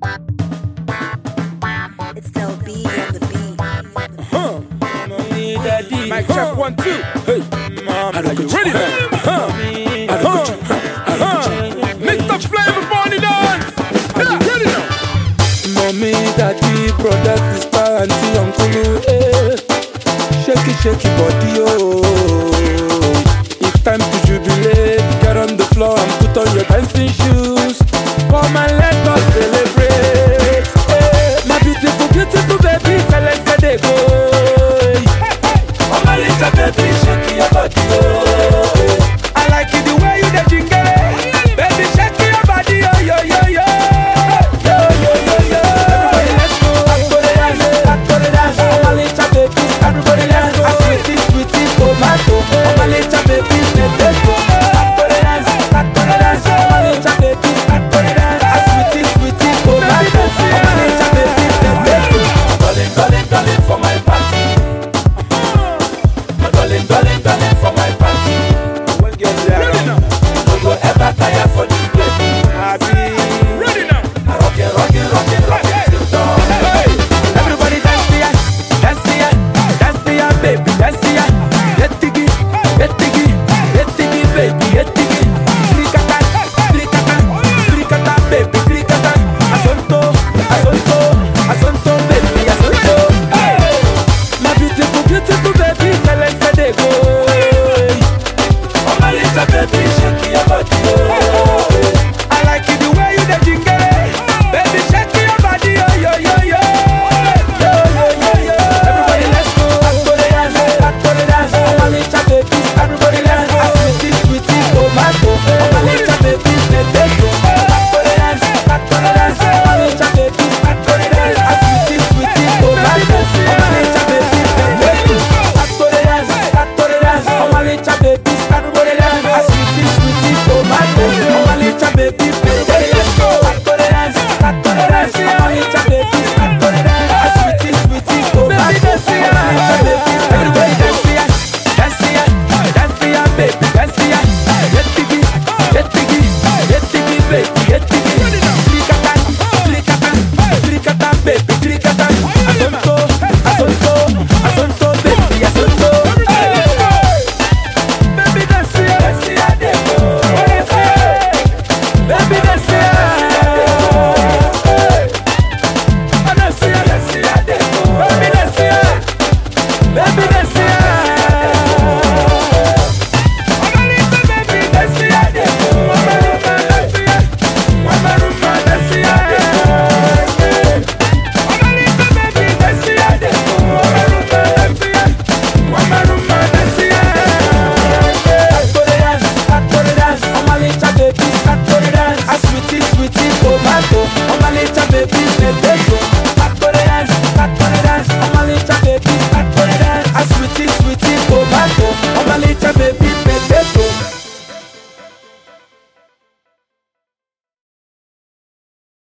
It's still B on the beat. Mic check 1, 2. Hey, mom, are you ready now? Mr. Flavor Bonnie Dance. Yeah, ready now. Mommy, daddy, brother, sister, auntie, uncle, eh. Shake your body, oh. It's time to jubilate. Get on the floor and put on your dancing shoes. Come and let us celebrate. Eh. My beautiful baby, let's get it go. Oh my little baby, shake your body, oh. I like it the way you the jingle, baby, shake your body, oh yo yo yo, yo yo yo yo. Everybody let's go, back to the dance, oh my little baby, everybody let's go. Sweetie, tomato, oh my little baby, let's go. Back to the dance, oh my little baby, back to the dance. Sweetie, tomato, oh my little baby, let's go. Calling for my party. Darling for my party. Don't go ever tire for this baby. Ready now. Rock it till dawn. Hey. Everybody dance here, baby, dance here. Get diggy, baby, get diggy. Krikata, baby, krikata. Asonto, baby, asonto. Hey. My beautiful baby, let's say go. Oh my little baby, shake your body, oh. I like it the way you the jingle, baby, shake your body, oh yo yo yo, yo yo yo yo. Everybody let's go, back to the dance. Oh my little baby, everybody let's go. Sweetie, tomato, oh my little baby, let's go. Back to the dance, oh my little baby, back to the dance. Sweetie, tomato, oh my little baby, let's go. Back to the dance, oh my little baby, everybody let's go. Sweetie, tomato, oh my little baby, let's go. Back to the dance, oh my little baby, back to the dance. Sweetie, tomato, oh my little baby, everybody dance here, baby, dance here. Get diggy, baby, get diggy. Krikata, baby, krikata. Asonto, baby, asonto. Baby, dance here, baby, dance here. Sweetie, tomato.